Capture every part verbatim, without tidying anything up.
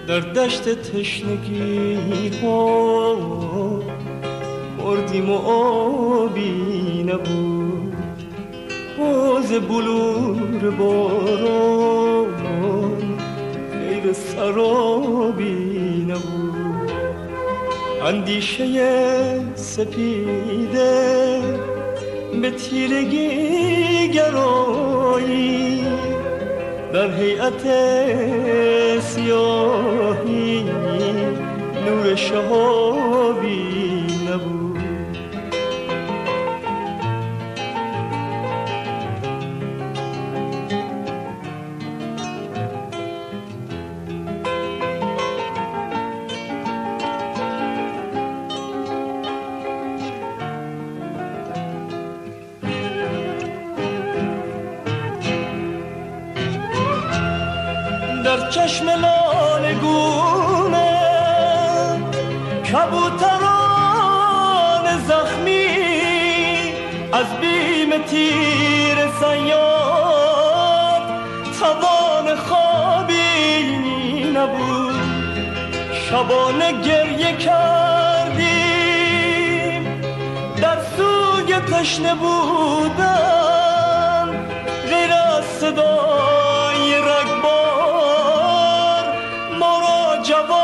در دشت تشنگی ها مردیم و آبی نبود، باز بلور باران غیر سرابی نبود. اندیشه سپیده به تیرگی گرایی در هیئت سیاهی نور شهابی نبود. در چشم لالگونه کبوتران زخمی از بیم تیر صیاد توان خوابی نبود. شبانه گریه کردیم در سوی تشنه بودن، غیر از صدای رگبار ما را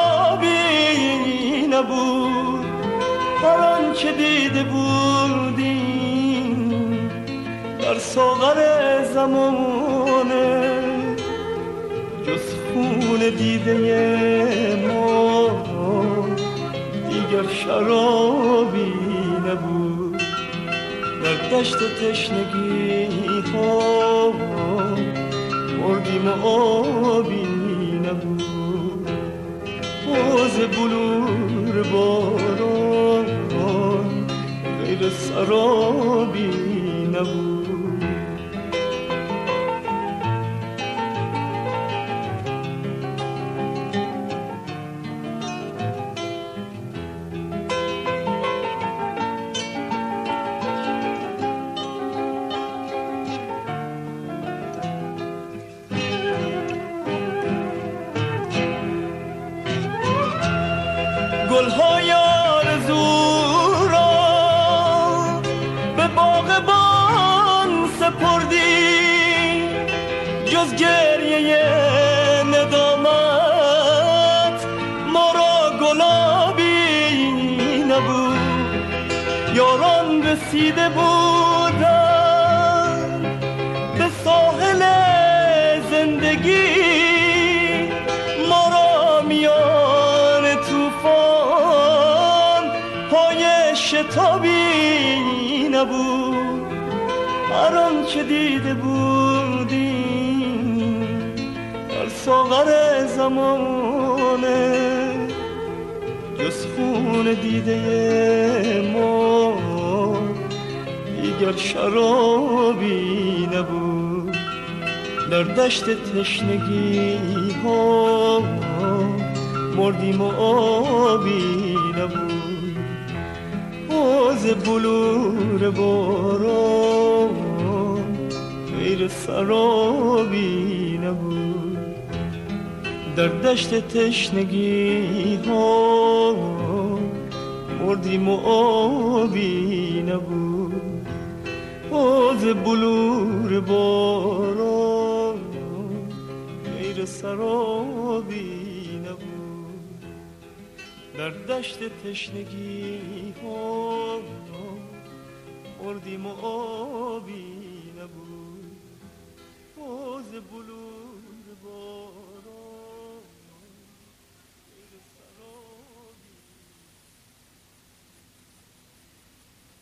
جوابی نبود. هر آنچه دیده بودیم در ساغر زمانه جز خون دیده ما دیگر شرابی نبود. در دشت تشنگی ها مردیم و آبی نبود، باز بلور باران غیر سرابی نبود. گل‌های آرزو را به باغبان سپردی، جز گریه ندامت ما را گلابی نبود. یاران رسیده بودند به ساحل زندگی، ما را میان طوفان پای شتابی نبود. هر آنچه دیده بودیم در ساغر زمانه جز خون دیده ما دیگر شرابی نبود. در دشت تشنگی ها مردیم و آبی نبود، باز بلور باران غیر سرابی نبود. در دشت تشنگی ها مردیم و آبی نبود، باز بلور باران غیر سرابی نبود. در دشت تشنگی ها مردیم و آبی